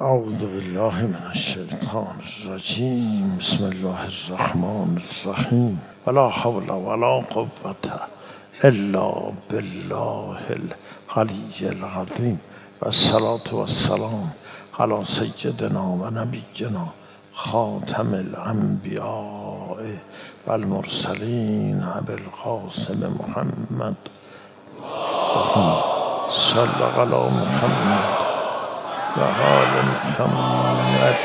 اعوذ بالله من الشیطان الرجیم. بسم الله الرحمن الرحیم. ولا حول ولا قوة الا بالله العلی العظیم. و الصلاة و السلام علی سیدنا و نبینا خاتم الانبیاء و المرسلین ابی القاسم محمد صلی علی محمد و آل محمد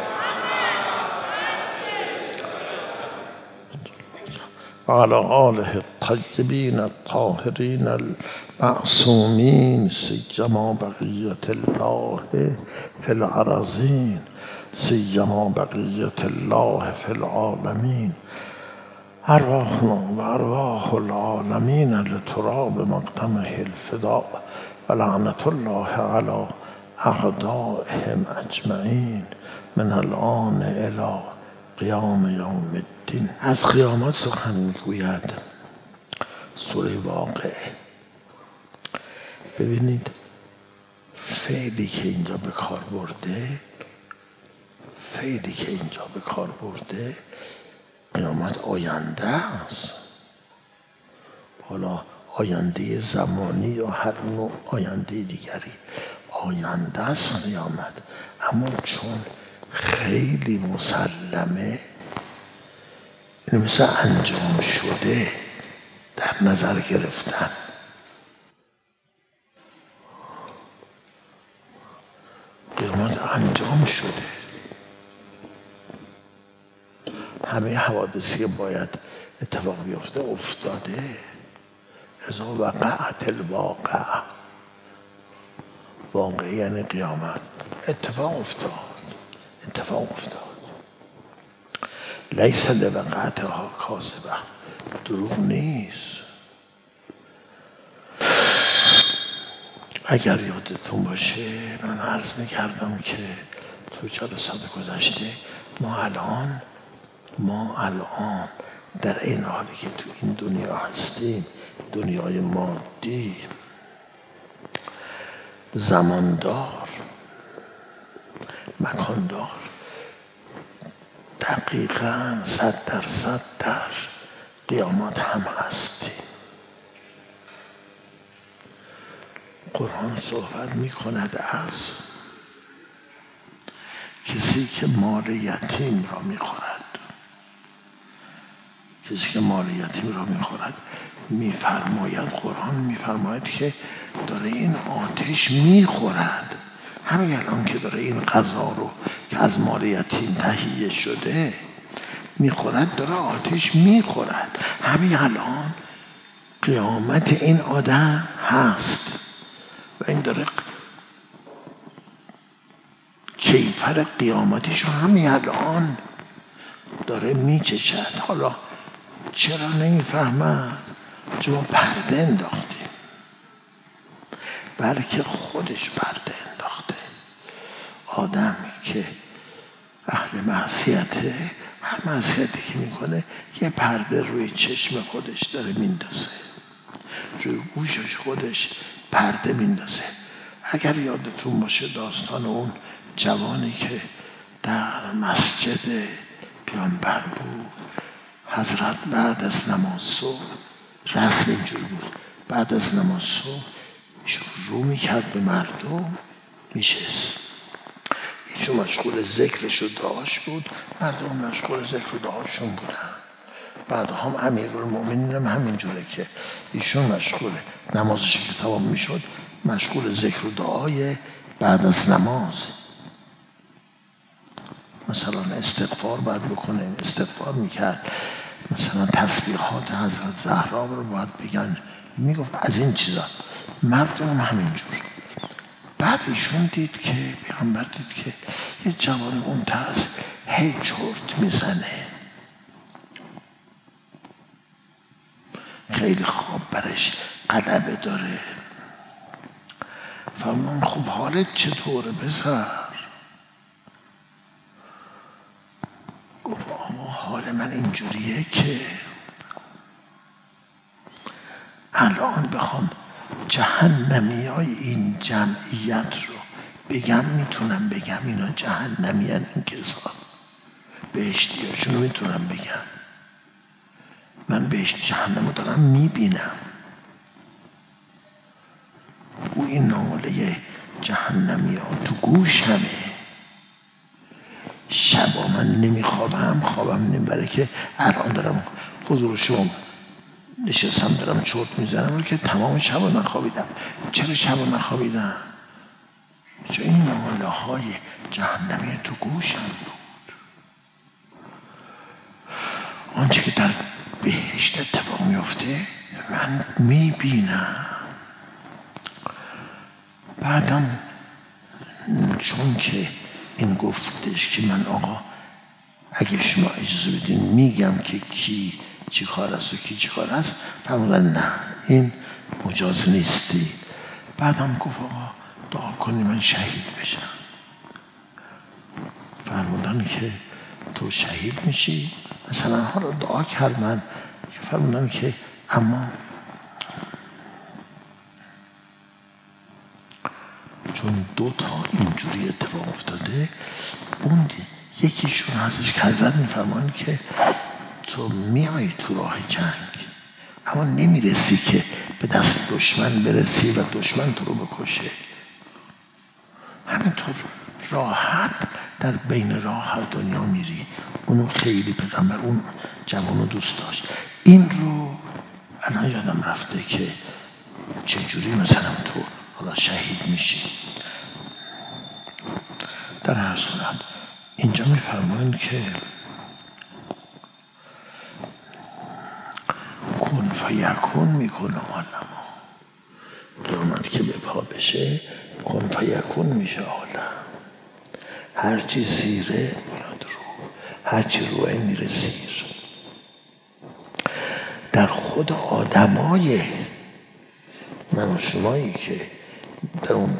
و علی آله الطیبین الطاهرین المعصومین سیما بقیة الله فی الارضین سیما بقیة الله فی العالمین. ارواحنا و ارواح العالمین لتراب مقدمه الفداء و لعنة الله علی اعدائهم اجمعین من الان الی قیام یوم الدین. از قیامت سخن میگوید سوره واقعه. ببینید فعلی که اینجا به کار برده قیامت آینده است. حالا آینده زمانی یا هر نوع آینده دیگری آینده است قیامت، اما چون خیلی مسلمه، این مثل انجام شده در نظر گرفتن. قیامت انجام شده، همه حوادثی که باید اتفاق بیفته افتاده. اذا وقعت الواقعه، واقعه یعنی قیامت، اتفاق افتاد. لیس لوقعتها کاذبه، دروغ نیست. اگر یادتون باشه من عرض میکردم که تو جلسات گذشته ما الان در این حالی که تو این دنیا هستیم، دنیای مادی، زماندار، مکاندار، دقیقاً 100% در قیامت هم هستیم. قرآن صحبت می کند از کسی که مال یتیم را می خورد. میفرماید قرآن میفرماید که داره این آتش میخورد. همین الان که داره این غذا رو که از مال یتیم تهیه شده میخورد، داره آتش میخورد. همین الان قیامت این آدم هست و این داره کیفر قیامتش رو همین الان داره میچشد. حالا چرا نمیفهمد؟ چون پرده انداختیم، بلکه خودش پرده انداخته. آدمی که اهل معصیته، هر معصیتی که میکنه یه پرده روی چشم خودش داره میندازه، روی گوشش خودش پرده میندازه. اگر یادتون باشه داستان اون جوانی که در مسجد پیامبر بود، حضرت بعد از نماز صبح، رسم اینجور بود، بعد از نماز صبح ایشون رو میکرد به مردم، میشست. ایشون مشغول ذکرش و دعاش بود، مردم مشغول ذکر و دعاشون بودن. بعد هم امیرالمؤمنین هم همینجوره که ایشون مشغول نمازش که تمام میشد، مشغول ذکر و دعای بعد از نماز. مثلا استغفار باید بکنه، استغفار میکرد. مثلا تسبیحات حضرت زهرا رو باید بگن، میگفت از این چیزا. مردم هم همینجور. بعد ایشون دید که پیغمبر دید که یه جوان اون طرز هی چرت میزنه، خیلی خواب برش غلبه داره. فرمون خب حالت چطوره پسر؟ گفت آقا حال من اینجوریه که الان بخوام جهنمیای این جمعیت رو بگم میتونم بگم اینا جهنمی هن این کسا، بهشتی هاشونو میتونم بگم. من بهشت جهنم رو دارم میبینم. او این ناله جهنمی ها تو گوشمه. شبا من نمیخوابم، خوابم نمیبره که الان دارم حضور شما نشستم دارم چرت میزنم که تمام شبا نخوابیدم. چرا شبا نخوابیدم؟ چون این ناله های جهنمی تو گوشم بود. آنچه که در بهشت اتفاق میفته من میبینم. بعدم چون که این گفتش که من آقا اگه شما اجازه بدین میگم که کی چی کار است و کی چی کار است، فرمودن نه این مجاز نیستی. بعدم گفت آقا دعا کنی من شهید بشم. فرمودن که تو شهید میشی؟ مثلا ها رو دعا کردن. فرمودن که اما چون 2 تا اینجوری اتفاق افتاده، اون یکیشون هستش که حضرت میفرمان که تو میای تو راه جنگ اما نمیرسی که به دست دشمن برسی و دشمن تو رو بکشه. همینطور راحت در بین راه هر دنیا میری. اونو خیلی پیغمبر اون جوانو دوست داشت. این رو الان یادم رفته که چجوری مثلا تو حالا شهید میشی. در هر صورت اینجا میفرمایند که کن فیکون میکنه عالم. قیامت که به پا بشه کن فیکون میشه عالم. هرچی زیره میاد رو، هرچی روه میره زیر. در خود آدمای من و شمایی که در اون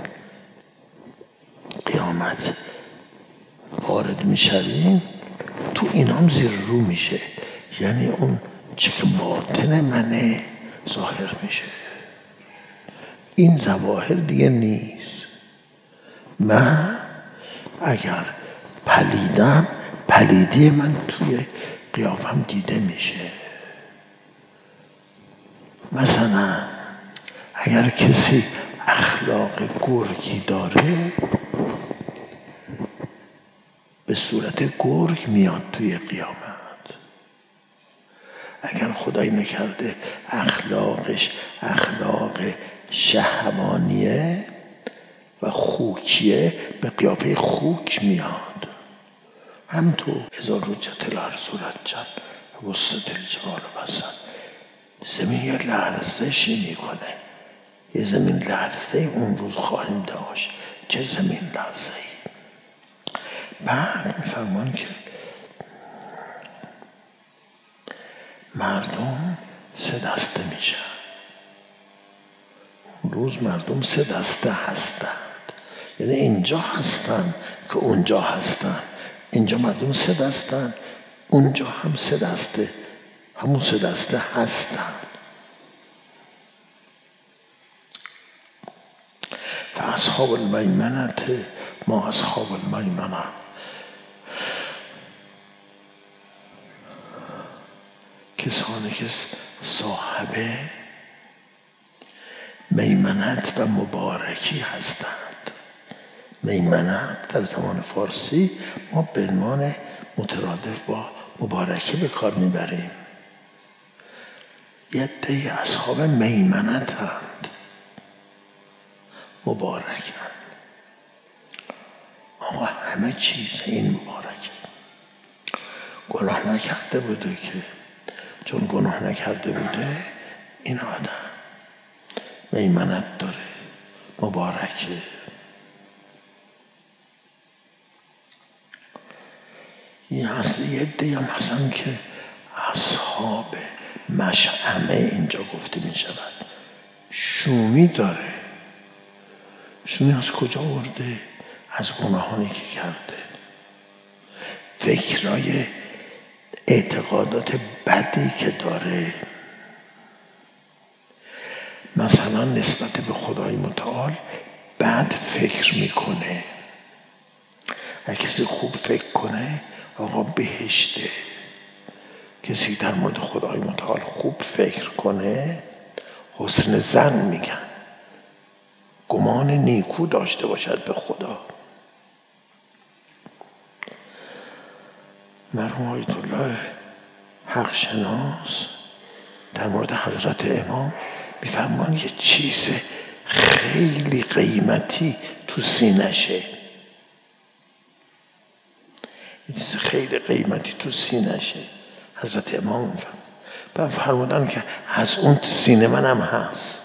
قیامت وارد میشویم تو اینام زیر رو میشه. یعنی اون چه که باطن منه ظاهر میشه. این ظواهر دیگه نیست. من اگر پلیدم پلیدی من توی قیافم دیده میشه. مثلا اگر کسی اخلاق گرگی داره به صورت گرگ میاد توی قیامت. اگر خدایی نکرده اخلاقش اخلاق شهوانیه و خوکیه به قیافه خوک میاد. همطور اذا رجت الارض رجا و بست الجبال بسا. زمین یه لرزشی میکنه. یه زمین لرزه اون روز خواهیم داشت. چه زمین لرزه ای؟ بعد میفرمان که مردم 3 دسته میشن. اون روز مردم 3 دسته هستند. یعنی اینجا هستن که اونجا هستن. اینجا مردم 3 دستن، اونجا هم 3 دسته، همون 3 دسته هستن. فاصحاب المیمنة ما اصحاب المیمنة. کسانی که صاحب میمنت و مبارکی هستند. میمنت در زمان فارسی ما به عنوان مترادف با مبارکی به کار میبریم. یه عده اصحاب میمنت هستند، مبارک هستند. آقا همه چیز این مبارکه. گناه نکرده بوده که چون گناه نکرده بوده این آدم میمنت داره، مبارکه. یه عده هم هستن که اصحاب مشأمه اینجا گفته می شود. شومی داره. شومی از کجا آورده؟ از گناهانی که کرده. فکرای اعتقادات بدی که داره. مثلا نسبت به خدای متعال بد فکر میکنه. اگه کسی خوب فکر کنه آقا بهشته. کسی در مورد خدای متعال خوب فکر کنه حسن ظن میگن، گمان نیکو داشته باشد به خدا. مرحوم آیت الله حق شناس در مورد حضرت امام میفرمان یه چیز خیلی قیمتی تو سینشه، یه چیز خیلی قیمتی تو سینشه. حضرت امام میفرمودن فرمودن که از اون سینه منم هست.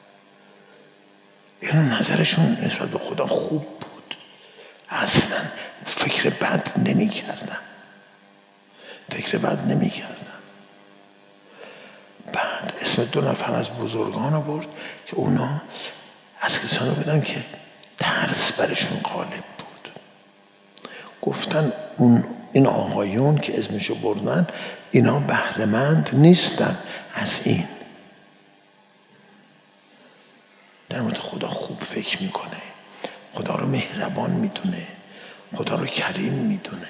اینو نظرشون نسبت به خدا خوب بود، اصلا فکر بد نمی کردن. بعد اسم 2 نفر از بزرگان آورد که اونا از کسانی بودن که ترس برشون غالب بود. گفتن این آقایون که اسمشو بردن اینا بهره‌مند نیستن از این. در مورد خدا خوب فکر میکنه، خدا رو مهربان میدونه، خدا رو کریم میدونه.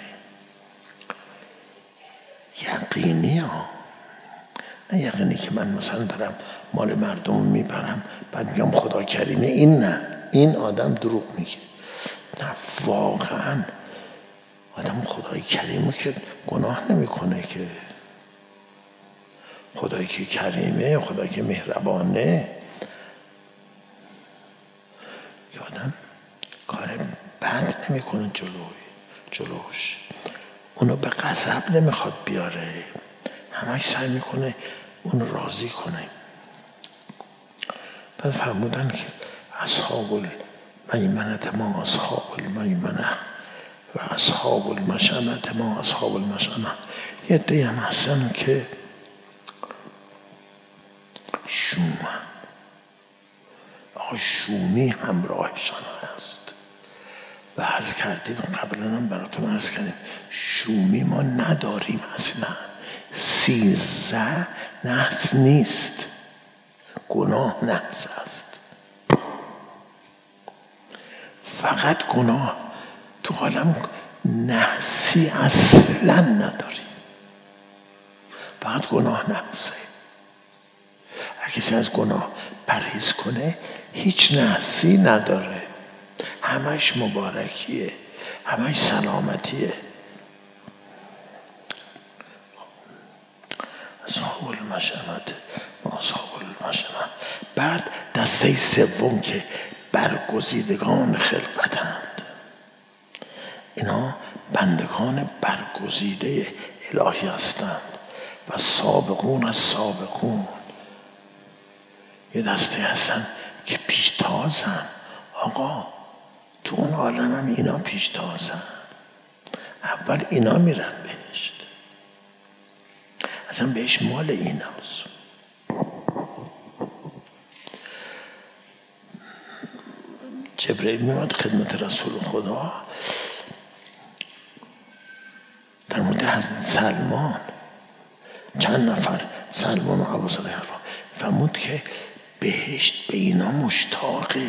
یقینی ها، نه یقینی که من مثلا دارم مال مردم میبرم بعد میگم خدا کریمه. این نه، این آدم دروغ میگه. نه واقعا آدم خدای کریمه که گناه نمیکنه، که خدایی که کریمه، خدایی که مهربانه، که آدم کار بد نمیکنه جلوش، اونو به غضب نمیخواد بیاره، همش سعی میکنه اونو راضی کنه. بعد فرمودن که اصحاب المیمنه ما اصحاب المیمنه و اصحاب المشأمه ما اصحاب المشأمه. یه عده‌ای هم هستن که شومی همراهشان هست. و عرض کردیم قبلا هم براتون عرض کردیم شومی ما نداریم اصلا. 13 نحس نیست، گناه نحس است. فقط گناه، تو عالم نحسی اصلا نداریم، فقط گناه نحسه. اگه کسی از گناه پرهیز کنه هیچ نحسی نداره، همش مبارکیه، همش سلامتیه. اصحاب المشأمه ما اصحاب المشأمه. بعد دسته سوم که برگزیدگان خلقتند، اینا بندگان برگزیده الهی هستند. و سابقون از سابقون، یه دسته هستن که پیشتازن. آقا تو اون عالم هم اینا پیشتازن، اول اینا میرن بهشت، اصلا بهش مال ایناست. جبرئیل میاد خدمت رسول خدا در مورد حضرت سلمان، چند نفر سلمان و ابوذر فرمود که بهشت به اینا مشتاقه،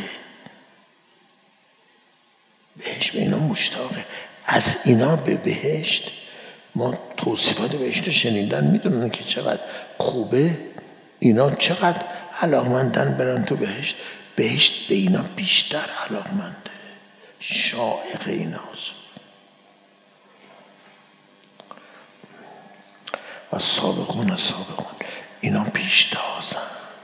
بهشت به اینا مشتاقه. از اینا به بهشت، ما توصیفات بهشت رو شنیدن، میدونن که چقدر خوبه، اینا چقدر علاقمندن برن تو بهشت. بهشت به اینا بیشتر علاقمنده، شائق ایناست. و سابقون از سابقون، اینا پیشتازن.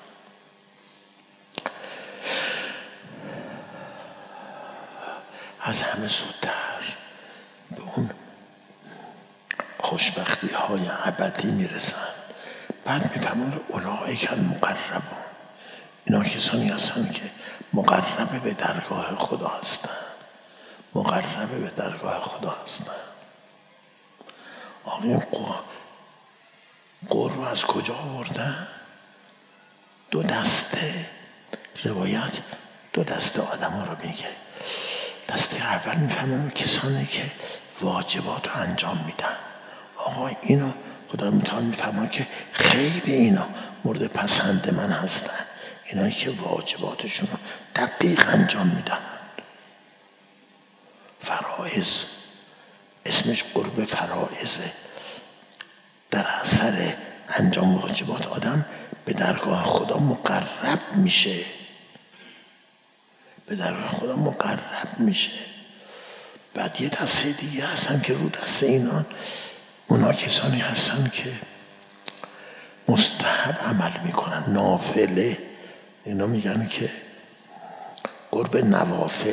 از همه زودتر به اون خوشبختی های ابدی میرسن. بعد میفهمون اولئک المقربون، اینا کسانی هستن که مقرب به درگاه خدا هستن، مقرب به درگاه خدا هستن. آقایون قر رو از کجا آوردن؟ 2 دسته روایت 2 دسته آدم ها رو میگه. دسته اول میفهمم کسانی که واجبات رو انجام میدن. آقا اینو خدا متعال میفهمم که خیلی اینا مورد پسند من هستن، اینایی که واجباتشون رو دقیق انجام میدن. فرائض، اسمش قرب فرائضه. در اثر انجام واجبات آدم به درگاه خدا مقرب میشه، به درگاه خدا مقرب میشه. بعد یه دسته دیگه هستن که رو دسته اینان، اونا کسانی هستن که مستحب عمل میکنن، نافله. اینا میگن که قرب نوافل،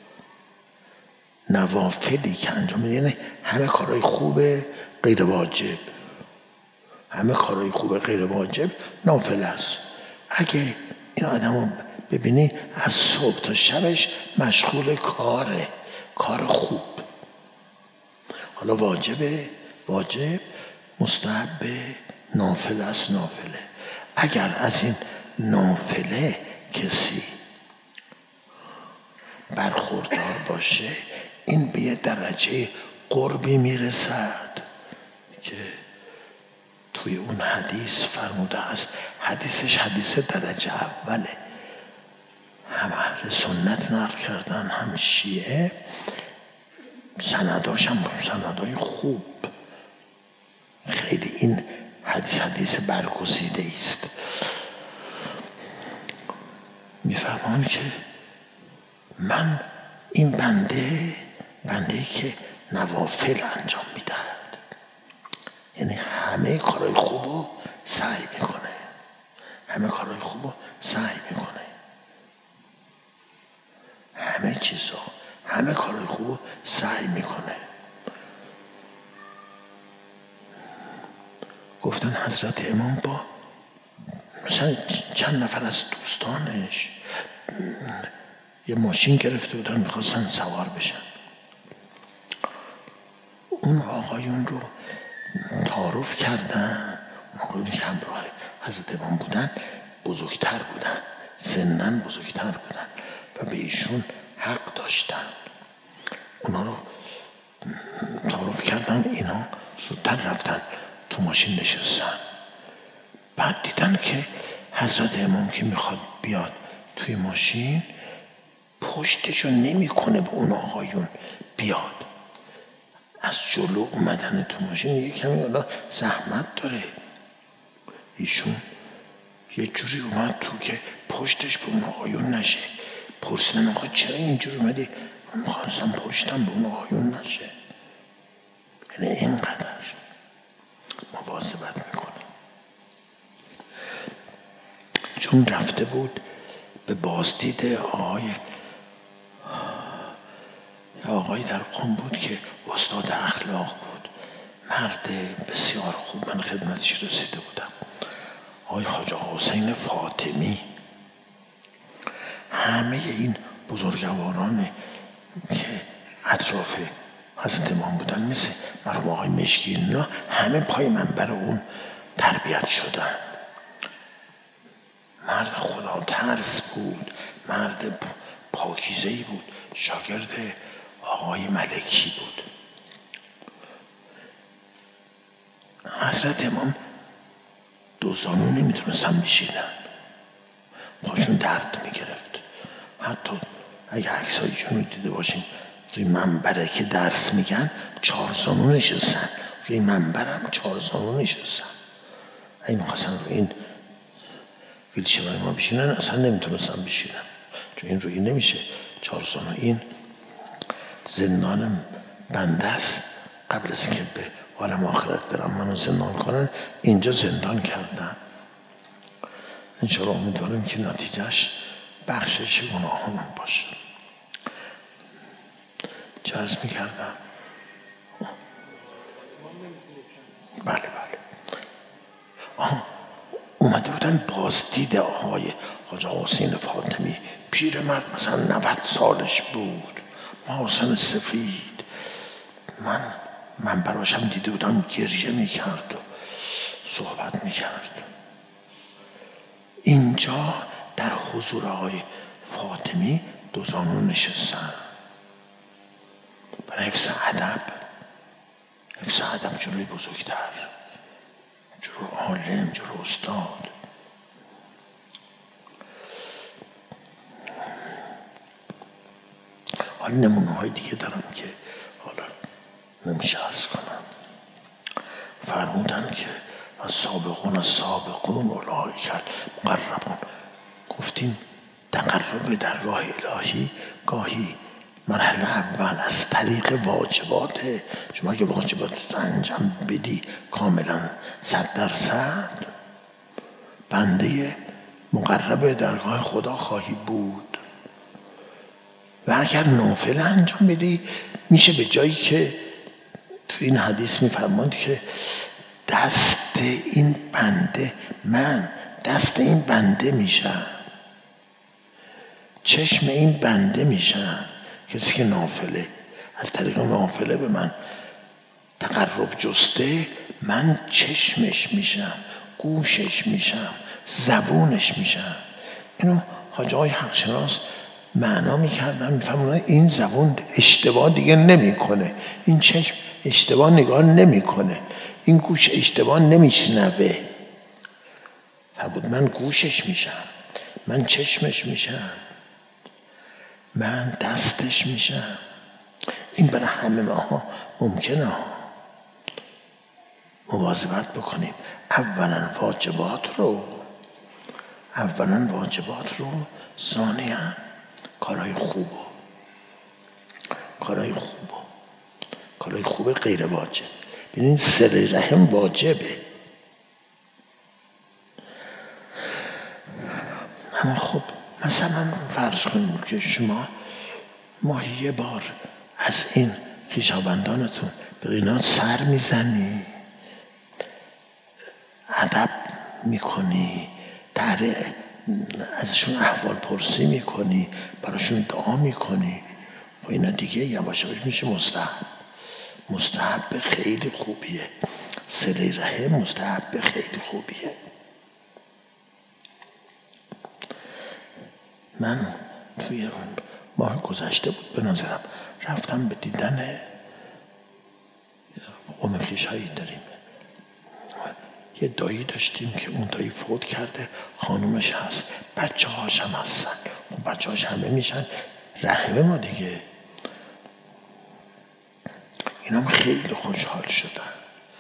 نوافلی که انجام میده، یعنی همه کارهای خوبه غیر واجب، همه کارهای خوبه غیر واجب نافله است. اگه این آدم رو ببینی از صبح تا شبش مشغول کاره، کار خوب. حالا واجبه، واجب، مستحب، نافله است، نافله. اگر از این نافله کسی برخوردار باشه، این به یه درجه قربی میرسد که توی اون حدیث فرموده است. حدیثش حدیث درجه اوله، هم اهل سنت نقل کردن هم شیعه، سنداش هم سندای خوب. خیلی این حدیث برگزیده است. میفرمان که من این بنده که نوافل انجام میدهد، یعنی همه کارهای خوب رو سعی میکنه، همه کارهای خوب رو سعی میکنه، همه چیزا، همه کارهای خوب رو سعی میکنه. گفتن حضرت امام با مثلا چند نفر از دوستانش یه ماشین گرفته بودن، میخواستن سوار بشن. اون آقایون رو تعارف کردن، اون آقایون که همراه حضرت امام بودن بزرگتر بودن، سنن بزرگتر بودن و به ایشون حق داشتن. اونا رو تعارف کردن، اینا زودتر رفتن تو ماشین نشستن. بعد دیدن که حضرت امام که میخواد بیاد توی ماشین پشتشو نمیکنه به اون آقایون بیاد. از جلو اومدن تو ماشین یه کمی حالا زحمت داره، ایشون یه جوری اومد تو که پشتش به اون آقایون نشه. پرسیدن آقا چرا اینجوری اومدی؟ من خواستم پشتم به اون آقایون نشه. یعنی اینقدر مواظبت میکنه. چون رفته بود به بازدید آقای در قم بود که استاد اخلاق بود، مرد بسیار خوب. من خدمتش رسیده بودم، آقای حاج حسین فاطمی. همه این بزرگواران که اطراف حضرت امام بودن، مثل مرحوم آقای مشکی، اینا همه پای منبر اون تربیت شدن. مرد خدا ترس بود، مرد پاکیزه‌ای بود، شاگرد آقای ملکی بود. حضرت امام دو زانو نمیتونستن بشینن، پاشون درد میگرفت. حتی اگه عکسایشون رو دیده باشین روی منبره که درس میگن 4 زانو نشستن، روی منبرم 4 زانو نشستن. اگه میخواستن روی این ویلچرهای ما بشینن اصلا نمیتونستن بشینن، چون این روی نمیشه 4 زانو. این زندان بنده است. قبل از که به عالم آخرت برم منو زندان کنن، اینجا زندان کردن. انشاءالله امیدوارم که نتیجهش بخشش گناهانم باشه. چه عرض میکردم؟ بله اومده بودن بازدید آقای حاج حسین فاطمی. پیرمرد مثلا 90 سالش بود، محاسن سفید. من براشم دیده بودم گریه میکرد و صحبت میکرد. اینجا در حضور آقای فاطمی 2 زانو نشستن برای حفظ ادب، حفظ ادب جلوی بزرگتر، جلو عالم، جلو استاد. حالا نمونه های دیگه دارم که حالا نمیشه عرض کنم. فرمودن که السابقون اولئک المقربون. گفتیم تقرب به درگاه الهی گاهی مرحله اول از طریق واجباته. شما اگه واجبات انجام بدی کاملا 100%، بنده مقرب به درگاه خدا خواهی بود. و اگر نافل انجام بدی میشه به جایی که تو این حدیث میفرماند که دست این بنده میشم، چشم این بنده میشم. کسی که نافله از طریق نافله به من تقرب جسته، من چشمش میشم، گوشش میشم، زبونش میشم. اینو حاجی های حق شناس معنا میکردن، میفهمونن این زبون اشتباه دیگه نمیکنه، این چشم اشتباه نگاه نمیکنه، این گوش اشتباه نمیشنوه. فرمود من گوشش میشم، من چشمش میشم، من دستش میشم. این برای همه ماها ممکنه ها. مواظبت بکنیم. اولا واجبات رو، ثانیاً کارهای خوب غیر واجب. ببینید صله رحم واجبه، اما خب مثلا فرض کنید که شما ماهی یه بار از این خویشاوندانتون به اینا سر میزنی، ادب میکنی، ازشون احوال پرسی میکنی، براشون دعا میکنی و اینا دیگه یواش یواش میشه مستحب خیلی خوبیه. صله رحم مستحب خیلی خوبیه. من توی ماه گذشته بود به نظرم رفتم به دیدن قوم خویشایی داریم. یه دایی داشتیم که اون دایی فوت کرده، خانومش هست، بچه هاش هم هستن. بچه هاش همه میشن رحم ما دیگه. اینا خیلی خوشحال شدن.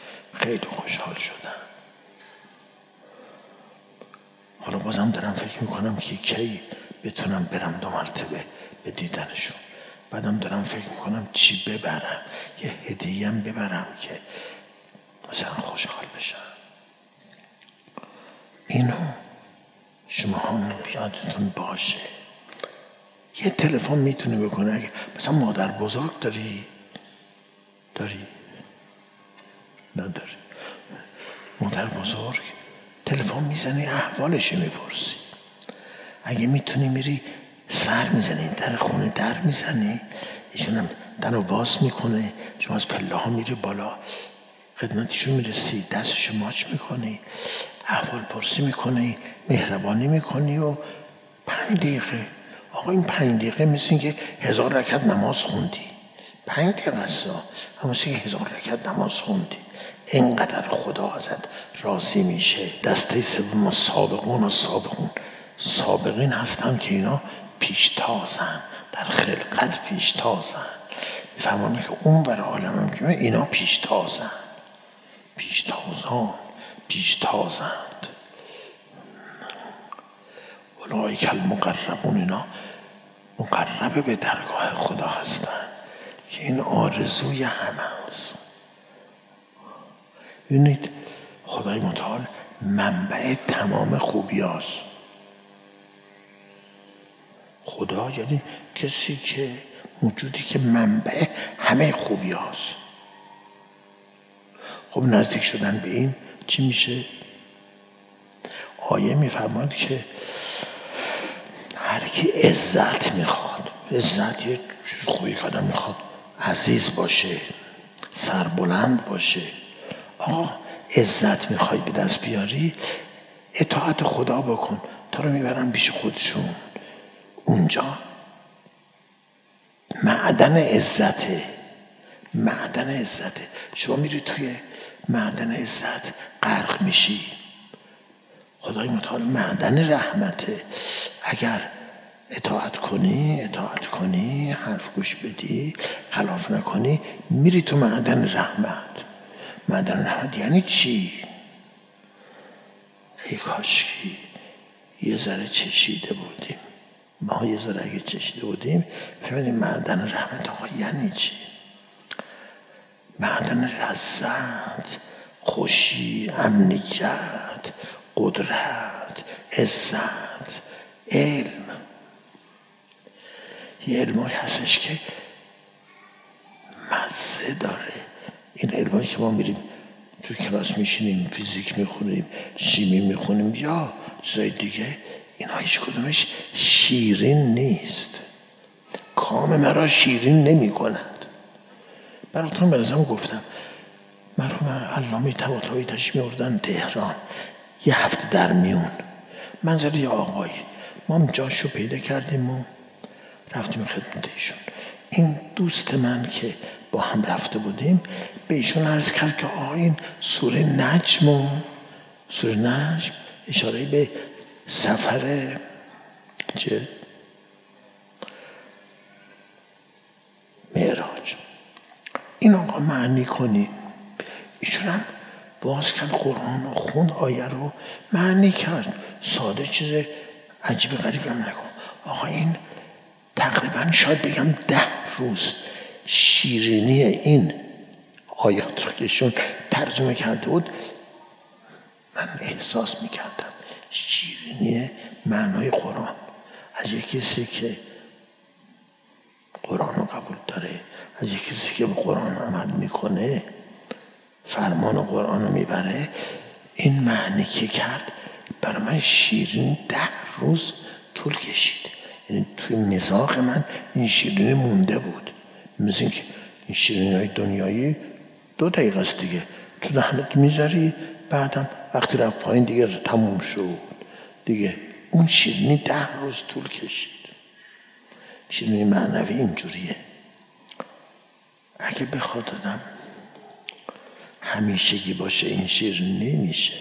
حالا بازم دارم فکر میکنم که کی بتونم برم 2 مرتبه به دیدنشون. بعدم دارم فکر میکنم چی ببرم، یه هدیه هم ببرم که مثلا خوشحال بشن. اینو شما هم یادتون باشه. یه تلفن میتونی بکنه. اگه مثلا مادر بزرگ داری؟ نداری؟ مادر بزرگ تلفن میزنی احوالش میپرسی. اگه میتونی میری سر میزنی، در خونه در میزنی، ایشون هم در رو باز میکنه، شما از پله ها میری بالا خدمتشون میرسی، دستشو ماچ میکنی، احوال پرسی میکنی، مهربانی میکنی و 5 دقیقه. آقا این 5 دقیقه مثل این که 1000 رکعت نماز خوندی. 5 دقیقه است، اما مثل که 1000 رکعت نماز خوندی. اینقدر خدا ازت راضی میشه. دسته سوم سابقین هستن که اینا پیشتازن، در خلقت پیشتازن. میفهمانی که اون برای عالم هم که اینا پیشتازند. اولئک المقربون، اینا مقرب به درگاه خدا هستن که این آرزوی همه است. ببینید خدای متعال منبع تمام خوبی هست. خدا یعنی کسی که موجودی که منبع همه خوبی هست. خب نزدیک شدن به این چی میشه؟ آیه میفرماید که هر کی عزت میخواد، عزت یه چیز خوبی که آدم میخواد عزیز باشه، سربلند باشه. آقا عزت میخوای به دست بیاری، اطاعت خدا بکن، تا رو میبرن پیش خودشون. اونجا معدن عزته. شما میری توی معدن عزت غرق میشی. خدای متعال معدن رحمته. اگر اطاعت کنی، حرف گوش بدی، خلاف نکنی، میری تو معدن رحمت. معدن رحمت یعنی چی؟ ای کاشکی یه ذره چشیده بودیم. ما یه ذره اگه چشیده بودیم فهمیدیم معدن رحمت آقا یعنی چی؟ معدن لذت، خوشی، امنیت، قدرت، عزت، علم. یه علمایی هستش که مزه داره. این علمایی که ما میریم تو کلاس میشینیم، فیزیک میخونیم، شیمی میخونیم یا چیزای دیگه، اینا هیچ کدومش شیرین نیست. کام مرا شیرین نمی کند. براتون برازم گفتم مرحوم علامه طباطبایی تشریف می‌آوردن تهران یه هفته در میون. منزل یه آقایی، ما هم جاشو پیدا کردیم و رفتیم خدمت ایشون. این دوست من که با هم رفته بودیم به ایشون عرض کرد که آقا این سوره نجم اشاره به سفر چه؟ معراج. این آقا معنی کنیم. ایشون هم باز کرد قرآن و خوند آیه رو معنی کرد. ساده، چیز عجیب غریبی هم نکن. آقا این تقریبا شاید بگم 10 روز شیرینی این آیات رو که ایشون ترجمه کرده بود من احساس میکردم. شیرینی معنای قرآن از یک کسی که قرآن رو قبول داره، از یک کسی که به قرآن عمل میکنه، فرمان قرآن رو میبره. این معنی که کرد برای من شیرین 10 روز طول کشید. یعنی توی مذاق من این شیرینی مونده بود. مثل این که این شیرینی های دنیایی 2 دقیقه است دیگه، تو دهنت میذاری، بعدم وقتی رفت پایین دیگه تموم شد دیگه. اون شیرینی 10 روز طول کشید. شیرینی معنوی اینجوریه. اگه بخواد آدم همیشگی باشه این شیرینی نمیشه.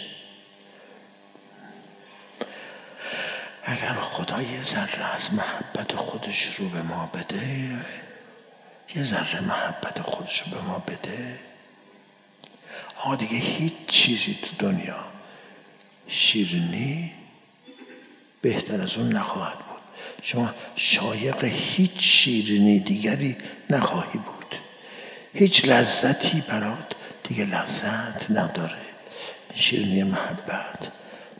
اگر خدا یه ذره از محبت خودش رو به ما بده، یه ذره محبت خودش رو به ما بده، آقا دیگه هیچ چیزی تو دنیا شیرینی بهتر از اون نخواهد بود. شما شایق هیچ شیرینی دیگری نخواهی بود. هیچ لذتی برات دیگه لذت نداره. شیرینی محبت.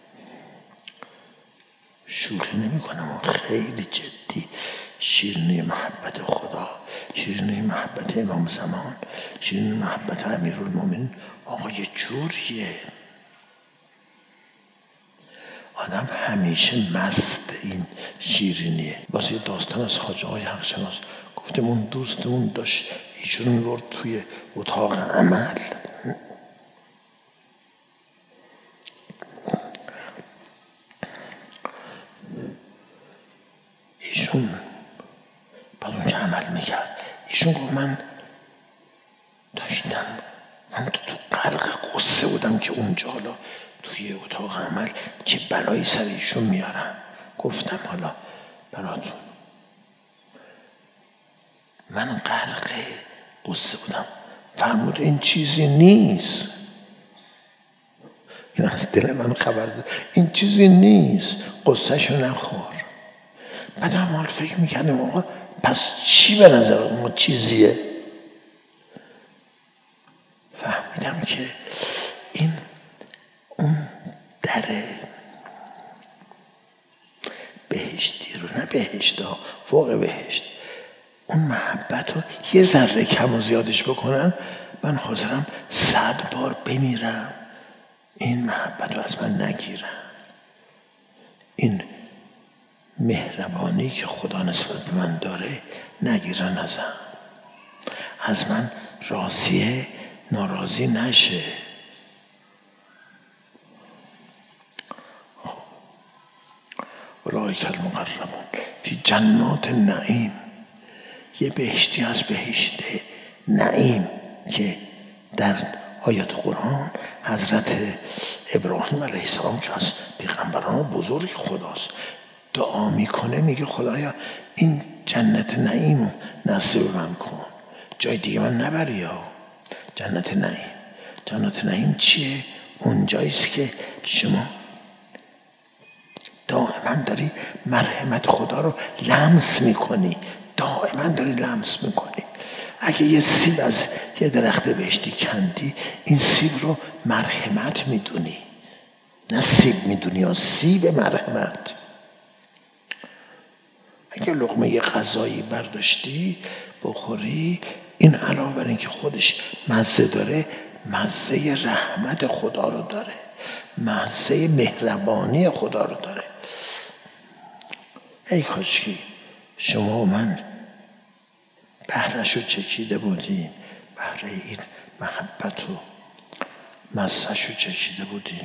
شوخی نمی کنم، خیلی جدی. شیرینی محبت خدا، شیرینی محبت امام زمان، شیرینی محبت امیرالمومنین، آقا یه جوریه آدم همیشه مست این شیرینیه. واسه داستان از خواجه های حقشناس گفتم اون دوستمون داشت ایشون رو میبرد توی اتاق عمل. ایشون بعد اون که عمل میکرد ایشون گفت من تو غرق قصه بودم که اونجا حالا توی اتاق عمل چه بلایی سر ایشون میارن. گفتم حالا براتون من غرق قصه بودم. فرمود این چیزی نیست. این از دل من خبر داد. این چیزی نیست، قصهشو نخور. بعد هم حال فکر میکردیم آقا پس چی به نظر ما چیزیه؟ فهمیدم که این اون در بهشتی رو، نه بهشت ها، فوق بهشت، اون محبت رو یه ذره کم و زیادش بکنن من حاضرم 100 بار بمیرم این محبت رو از من نگیرن. این مهربانی که خدا نسبت به من داره نگیرن ازم. از من راضیه ناراضی نشه. اولئک المقربون فی جنات النعیم. یه بهشتی از بهشت نعیم که در آیات قرآن حضرت ابراهیم علیه السلام که از پیغمبران بزرگ خداست دعا میکنه میگه خدایا این جنت نعیم نصیب من کن، جای دیگه من نبری. یا جنت نعیم چیه؟ اون جاییست که شما دائما داری مرحمت خدا رو لمس میکنی، دائما داری لمس میکنی. اگه یه سیب از یه درخت بهشتی کندی، این سیب رو مرحمت میدونی، نه سیب میدونی یا سیب مرحمت. اگه لقمه یه غذایی برداشتی بخوری، این علاوه بر این که خودش مزه داره، مزه رحمت خدا رو داره، مزه مهربانی خدا رو داره. ای کاشکی شما و من بهره‌ش رو چکیده بودیم، بهره این محبت و مزه‌ش رو چکیده بودیم.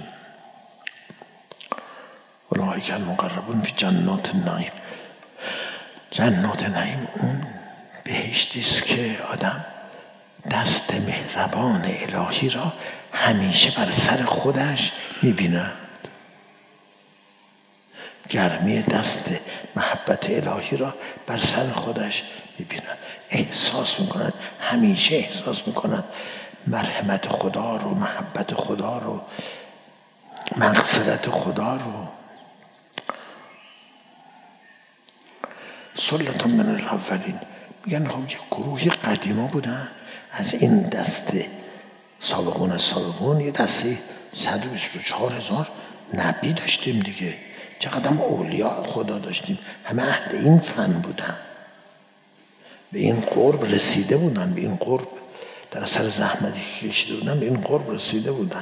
اولئک المقربون فی جنات النعیم. جنات نعیم اون بهشتیست که آدم دست مهربان الهی را همیشه بر سر خودش میبیند. گرمی دست محبت الهی را بر سر خودش میبیند، احساس میکند، همیشه احساس میکند مرحمت خدا رو، محبت خدا رو، مغفرت خدا رو. سلة من الاولین. میگن خب یه گروهی قدیما بودن از این دسته سابقون از سابقون، یه دسته 124,000 نبی داشتیم دیگه، چقدر هم اولیاء خدا داشتیم، همه اهل این فن بودن، به این قرب رسیده بودن، به این قرب در اثر زحمتی که کشیده بودن به این قرب رسیده بودن.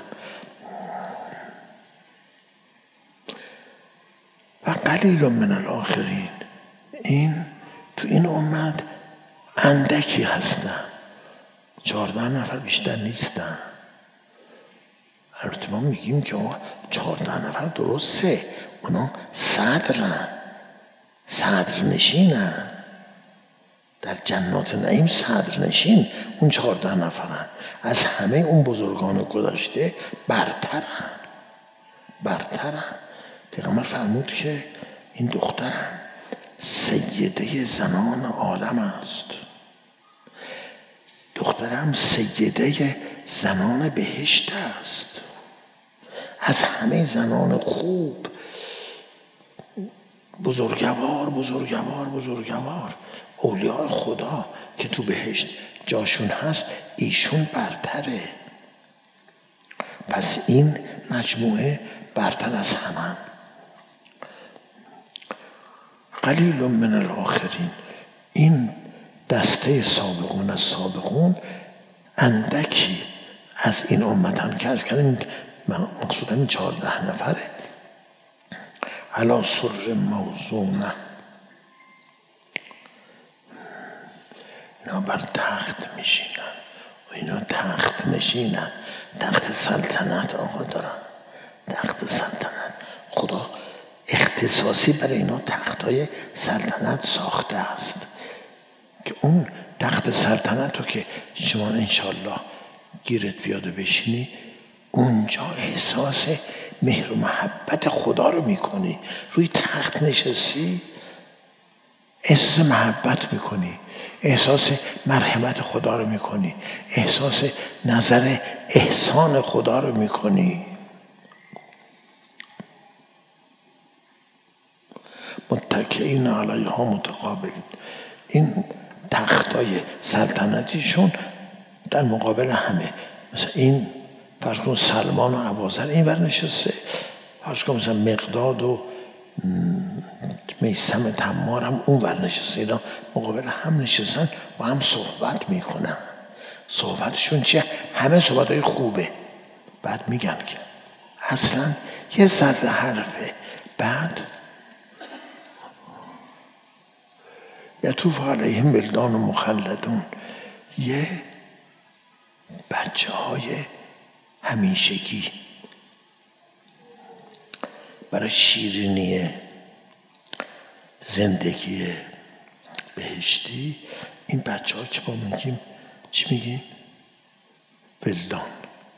و قلیل من الاخرین. این تو این امت اندکی هستن، 14 نفر بیشتر نیستن. البته ما میگیم که 14 نفر درسته، اونا صدر نشینن در جنات نعیم، صدر نشین اون 14 نفرن، از همه اون بزرگان گذشته برترن. پیغمبر فرمود که این دخترم سیده زنان عالم است، دخترم سیده زنان بهشت است. از همه زنان خوب، بزرگوار اولیاء خدا که تو بهشت جاشون هست، ایشون برتره. پس این مجموعه برتر از همه. قلیل من الاخرین. این دسته سابقون از سابقون اندکی از این امتن که از کردیم، مقصودم این 14 نفره. علی سرر موضونه، اینا بر تخت میشینن و اینا تخت نشینن. تخت سلطنت آقا دارن، تخت سلطنت. خدا اختصاصی برای اینا تختای سلطنت ساخته است که اون تخت سلطنت رو که شما انشالله گیرت بیاده بشینی، اونجا احساس مهر و محبت خدا رو میکنی. روی تخت نشستی احساس محبت میکنی، احساس مرحمت خدا رو میکنی، احساس نظر احسان خدا رو میکنی. متکئین علیها متقابلین. این تختای سلطنتیشون در مقابل همه، مثلا این فرض کن سلمان و ابوذر این ور نشسته، فرض کن مثلا مقداد و میثم تمار هم اون ور نشسته، اینا مقابل هم نشستن و هم صحبت میکنن. صحبتشون چیه؟ همه صحبتهای خوبه. بعد میگن که اصلا یه ذره حرفه. بعد یطوف علیهم ولدان مخلدون، یه بچه های همیشگی برای شیرینی زندگی بهشتی. این بچه ها که ما میگیم چی میگیم؟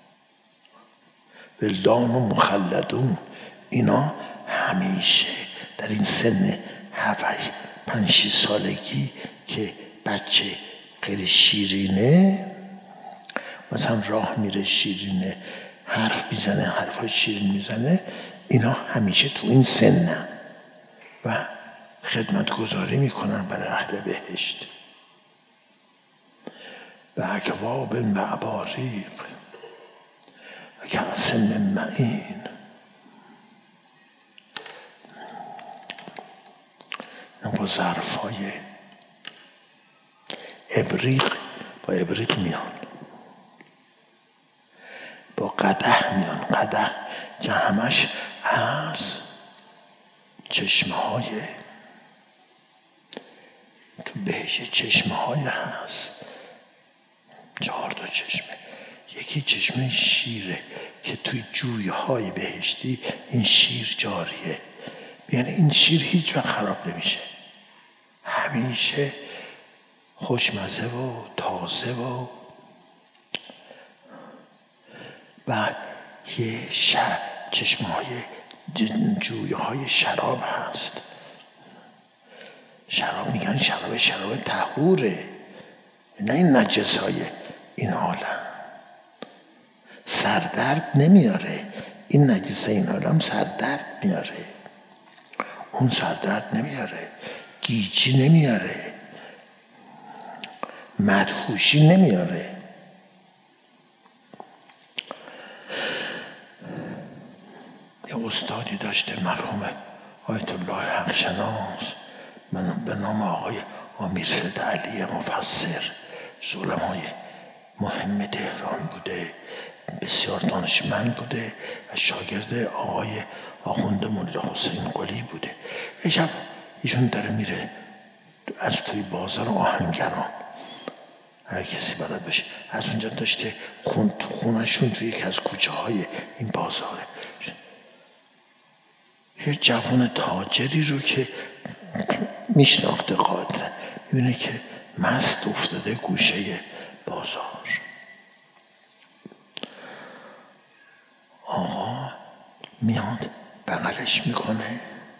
ولدان و مخلدون. اینا همیشه در این سن 5-6 سالگی که بچه خیلی شیرینه، مثلا راه میره شیرینه، حرف میزنه، حرفای شیرین میزنه، اینا همیشه تو این سنن و خدمتگزاری میکنن برای اهل بهشت. و اکواب و اباریق و کأس من معین. با ظرفای ابریق، با ابریق میان، با قدح میان، قدح که همش از چشمه های تو بهشت چشمه های هست، 4 تا چشمه. یکی چشمه شیره که توی جویهای بهشتی این شیر جاریه، یعنی این شیر هیچ وقت خراب نمیشه، همیشه خوشمزه و تازه و بعد یه چشمه های جویه های شراب هست. شراب میگن شراب طهوره، نه این نجس های این عالم. سردرد نمیاره، این نجس های این عالم سردرد میاره، اون سردرد نمیاره، گیجی نمیاره، مدهوشی نمیاره. یه استادی داشته مرحوم آیت الله حقشناس به نام آقای امیرصد علی مفسر، علمای مهم تهران بوده، بسیار دانشمند بوده و شاگرد آقای آخوند ملا حسین قلی بوده. یه شب ایشون داره میره از توی بازار آهنگران، هر کسی بلد باشه، از اونجا داشته خونهشون توی یکی از کوچه های این بازاره، یه جوان تاجری رو که میشناخته قادر، میبینه که مست افتاده گوشه بازار. آقا میاد بغلش میکنه،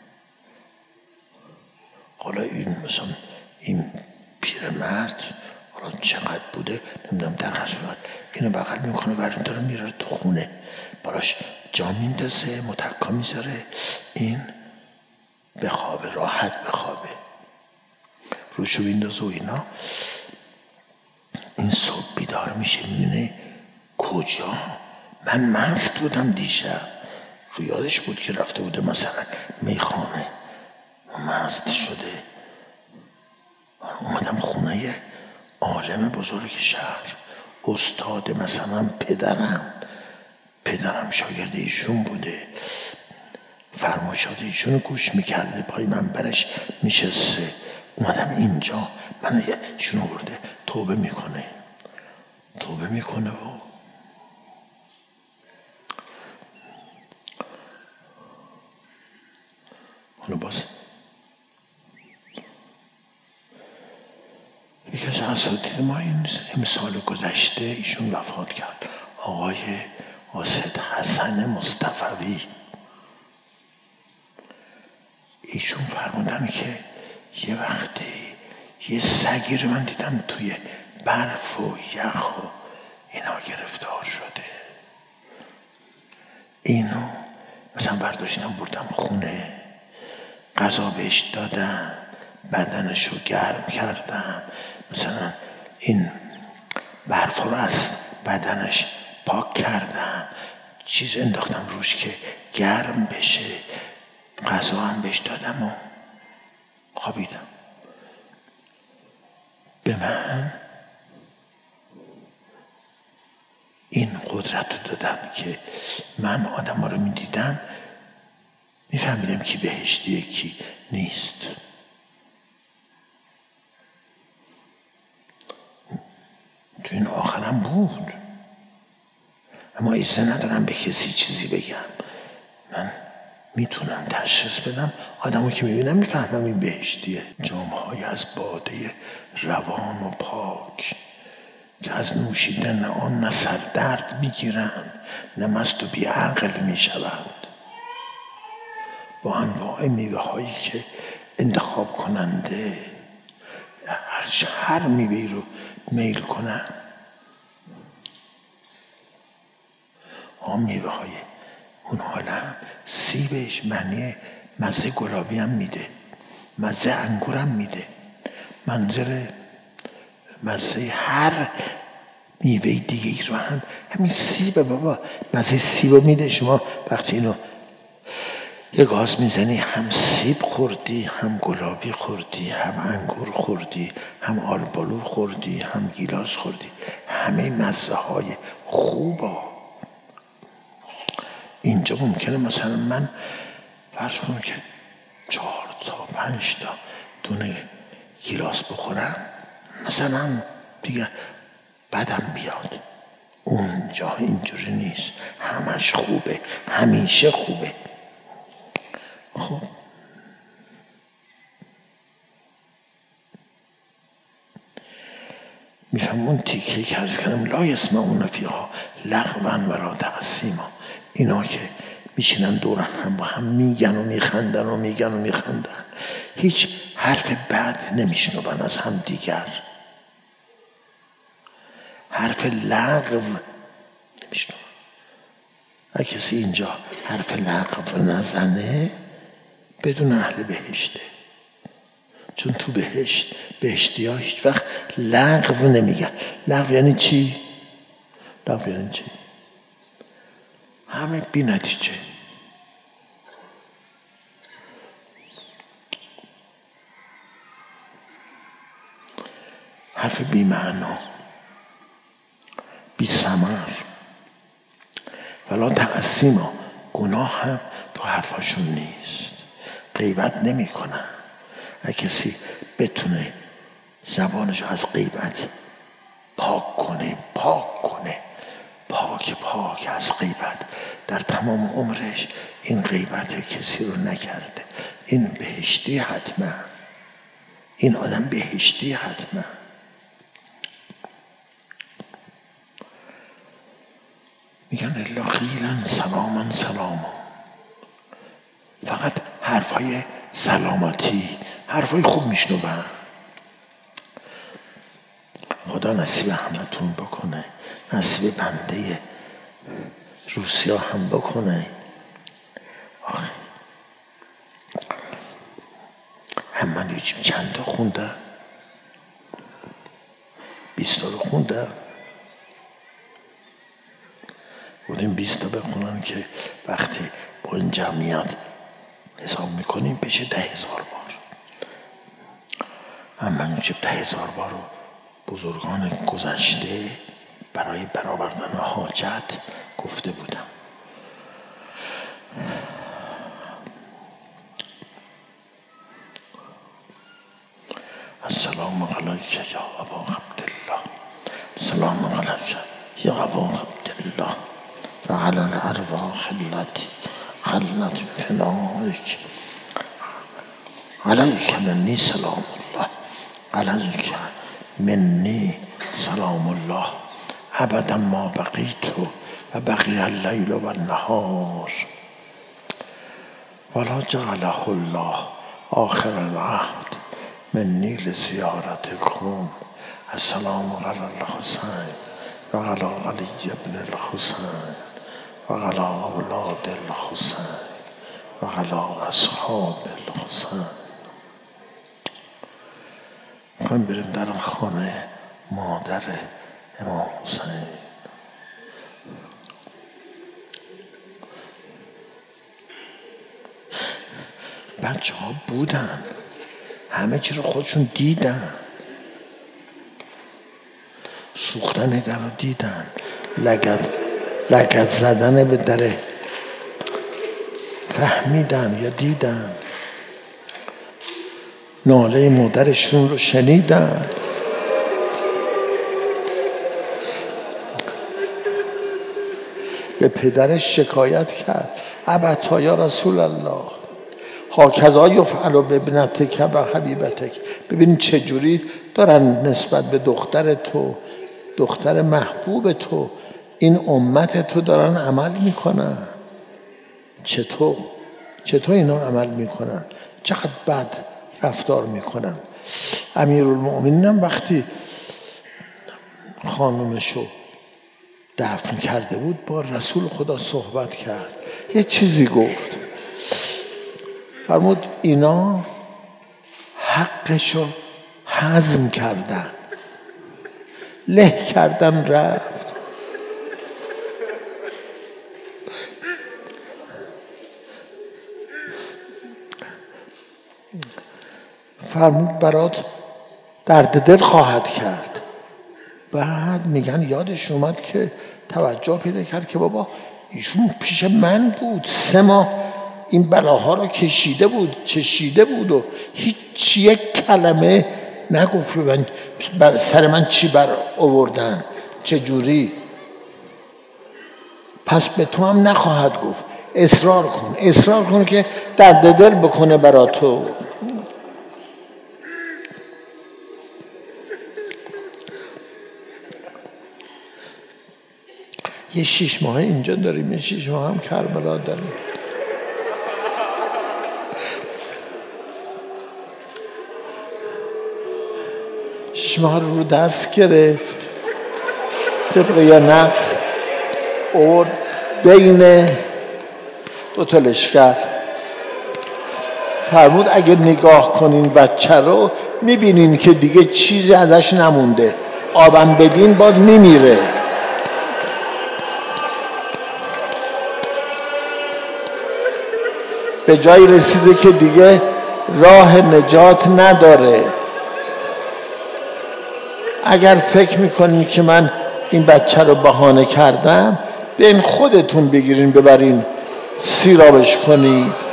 حالا این مثلا این پیرمرد حالا چقدر بوده نمیدونم، در هر صورت اینو بغل میکنه و داره میره تو خونه، براش جا میندازه، متکا میذاره، این بخوابه، راحت بخوابه، روشو بیندازه و اینا. این صبح بیدار میشه، میبینه کجا من مست بودم دیشب، یادش بود که رفته بوده مثلا میخانه و مست شده، اومدم خونه عالم بزرگ شهر، استاد مثلا پدرم شاگرد ایشون بوده، فرمایشات ایشون رو گوش میکرده، پای منبرش میشسته، اومدم اینجا، من ایشون رو برده توبه میکنه و حالا باز یکی از اساتید ما این امسال گذشته ایشون وفات کرد، آقای قاصد حسن مصطفوی. ایشون فرمودن که یه وقتی یه سگی رو من دیدم توی برف و یخ و اینا گرفتار شده، اینو مثلا برداشتم بردم خونه، غذا بهش دادم، بدنش رو گرم کردم، مثلا این برف رو از بدنش پاک کردم، چیز انداختم روش که گرم بشه، غذا هم بهش دادم و خوابیدم. به من این قدرت رو دادن که من آدم ها رو می دیدم میفهمیدم کی بهشتیه کی نیست. تو این آخرم بود، اما اجازه ندارم به کسی چیزی بگم، من میتونم تشخیص بدم، آدمو که میبینم میفهمم این بهشتیه. جام‌های از باده روان و پاک که از نوشیدن آن نه سردرد میگیرند نه مست و بیعقل میشوند. با انواع میوه هایی که انتخاب کننده هر میوه‌ای رو میل کنن. میوه های اون حالا سیبش معنی مزه گلابی هم میده، مزه انگور هم میده، مزه هر میوه دیگه ای رو هم همین سیبه بابا، مزه سیبو میده. شما وقتی اینو یه گاز میزنی هم سیب خوردی، هم گلابی خوردی، هم انگور خوردی، هم آلبالو خوردی، هم گیلاس خوردی، همه مزه های خوبا. اینجا ممکنه مثلا من فرض کنم که 4 تا 5 تا دونه گیلاس بخورم، مثلا دیگه بدم بیاد. اونجا اینجوری نیست، همش خوبه، همیشه خوبه. خب میفهم اون تیکه که عرض کردم لا یسمعون فیها لغوا ولا تأثیما، اینا که میشینن دور هم با هم میگن و میخندن، هیچ حرف بد نمیشنون از هم دیگر، حرف لغو نمیشنون. اگه کسی اینجا حرف لغو نزنه بدون اهل بهشته، چون تو بهشتی ها هیچ وقت لغو نمیگن. لغو یعنی چی؟ همه بی نتیجه. حرف بی معنا، بی ثمر. ولا تأثیما، گناه هم تو حرفاشون نیست، غیبت نمی کنن. اگه کسی بتونه زبانش از غیبت پاک کنه پاک از غیبت، در تمام عمرش این غیبت کسی رو نکرده، این بهشتی حتما، این آدم بهشتی حتما. میگن الا قیلا سلاما سلاما، فقط حرفای سلامتی، حرفای خوب میشنون. خدا نصیب همتون بکنه، نصیب بنده روسیا هم بکنه. من چند تا خونده؟ 20 تا رو خونده. بودیم 20 تا بخونن که وقتی با این جمعیت حساب میکنیم بشه 10,000 بار. من 10,000 بار رو بزرگان گذشته برای برآوردن حاجت گفته بودم. السلام علیک یا ابا عبدالله، السلام علیک یا ابا عبدالله و علی الارواح التي خلت بفنائک، علیک منی سلام الله، علیک منی سلام الله ابدا ما بقیت و بقی اللیل و النهار ولا جعله الله آخر العهد منی لزیارتکم. السلام علی الحسین و علی علی ابن الحسین و علی اولاد الحسین و علی اصحاب الحسین. میخوایم بریم در خانه مادر امام حسین. بچه ها بودن، همه چی رو خودشون دیدن، سوختن در رو دیدن، لگد زدن به دره فهمیدن یا دیدن، ناله مادرشون رو شنیدن. به پدرش شکایت کرد ابتا یا رسول الله هاکذا یفعل بابنتک و حبیبتک. ببین چجوری دارن نسبت به دختر تو، دختر محبوب تو، این امت تو دارن عمل میکنن. چطور؟ چطور اینا عمل میکنن؟ چقدر بد رفتار میکنن؟ امیرالمؤمنین هم وقتی خانومشو دفن کرده بود با رسول خدا صحبت کرد، یه چیزی گفت، فرمود اینا حقشو هضم کردن، له کردن رفت. فرمود برات درد دل خواهد کرد. بعد میگن یادش اومد که توجه پیدا کرد که بابا ایشون پیش من بود 3 ماه این بلاها رو کشیده بود چشیده بود و هیچ یک کلمه نگفت سر من چی بر آوردن چجوری. پس به تو هم نخواهد گفت. اصرار کن که درد دل بکنه برا تو. یه 6 ماه اینجا داریم، یه 6 ماه هم کربلا داریم. شما رو دست گرفت طبق یه نقل اور بین 2 تا لشکر. فرمود اگه نگاه کنین بچه رو میبینین که دیگه چیزی ازش نمونده، آبم بدین باز میمیره. به جایی رسیده که دیگه راه نجات نداره. اگر فکر میکنین که من این بچه رو بهانه کردم، بین خودتون بگیرین ببرین سیرابش کنید.